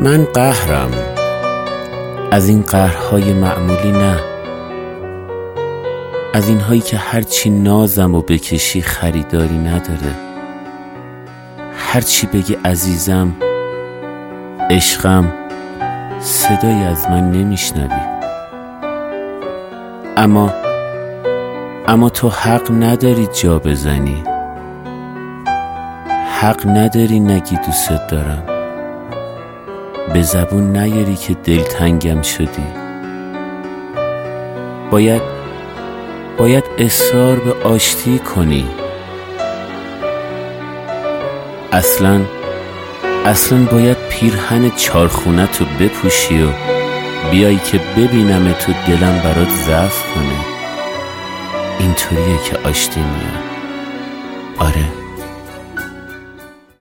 من قهرم، از این قهرهای معمولی نه، از این هایی که هرچی نازم و بکشی خریداری نداره. هرچی بگی عزیزم، عشقم، صدایی از من نمیشنوی. اما تو حق نداری جا بزنی، حق نداری نگی دوست دارم، به زبون نیاری که دلتنگم شدی. باید اصرار به آشتی کنی. اصلا باید پیرهن چارخونت رو بپوشی و بیایی که ببینم تو دلم برات ضعف کنه. اینطوریه که آشتی میاد. آره.